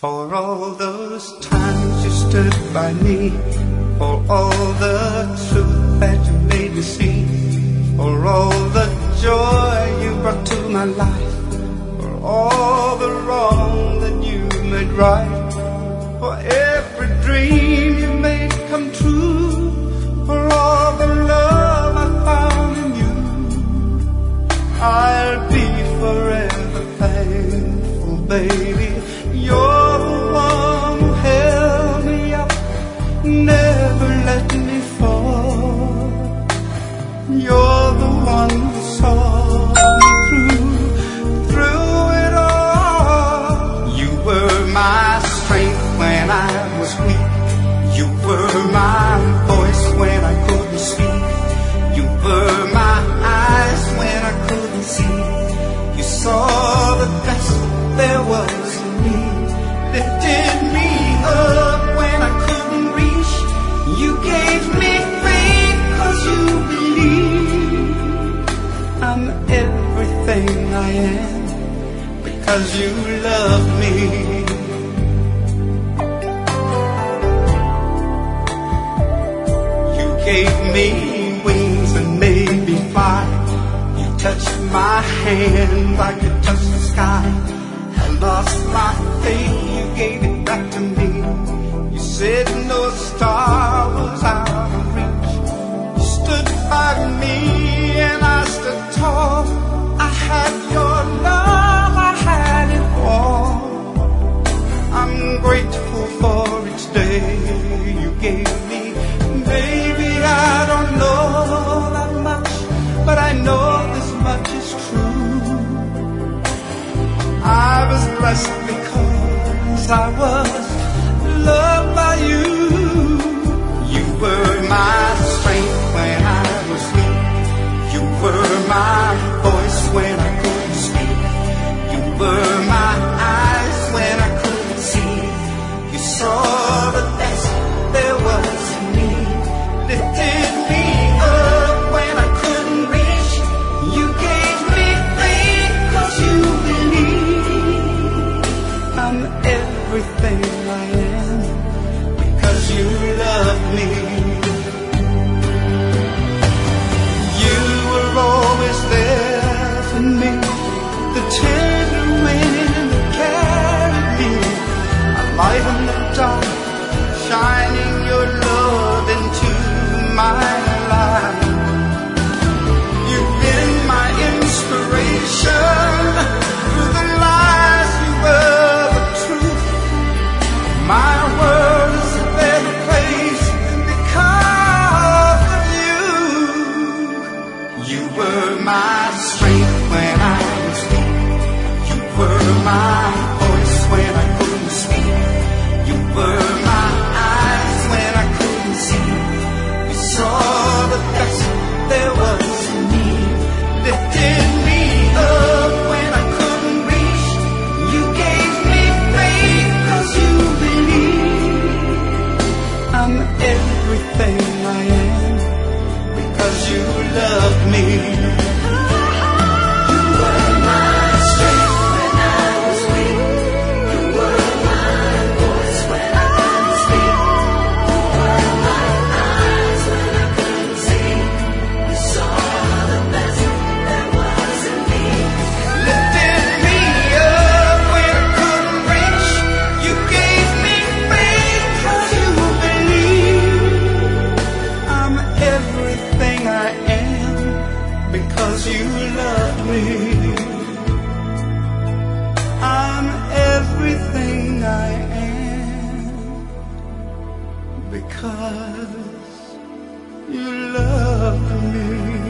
For all those times you stood by me, for all the truth that you made me see, for all the joy you brought to my life, for all the wrong that you made right, for every dream you made come true, for all the love I found in you, I'll be forever thankful, baby. You're the one who held me up, never let me fall. You're the one who saw me through it all. You were my strength when I was weak. You were my voice when I couldn't speak. You were my eyes when I couldn't see. You saw the best there was in me, lifted me up when I couldn't reach. You gave me faith 'cause you believe. I'm everything I am because you love me. You gave me wings and made me fly. You touched my hand, I could touch the sky. I lost my faith, you gave it back to me. You said no star was out of reach. You stood by me and I stood tall. I had your love, I had it all. I'm grateful for each day you gave me. Baby, I don't know that much, but I know this much is true. I was blessed because I was loved by you. You were my strength when I was weak. You were my voice when I couldn't speak. You were my eyes when I couldn't see. You saw the best there was in me, lifted me up when I couldn't reach. You gave me faith 'cause you believe. I'm everything I am because you love me. You were always there for me, the tender wind that carried me, a light in the dark, shining your love into my life. You've been my inspiration through the lies you were. My world is a better place because of you. You were my strength when I was weak. You were my voice when I couldn't speak. You were my eyes when I couldn't see. You saw the best there was in me, lifted me up when I couldn't reach. You gave me faith 'cause you believe. I'm everything I am because you love me. You were my strength when I was weak. You were my voice when I couldn't speak. You were my eyes when I couldn't see. You saw the best there was in me, lifted me up when I couldn't reach. You gave me faith 'cause you believe. I'm everything I am because you love me. I'm everything I am because you love me.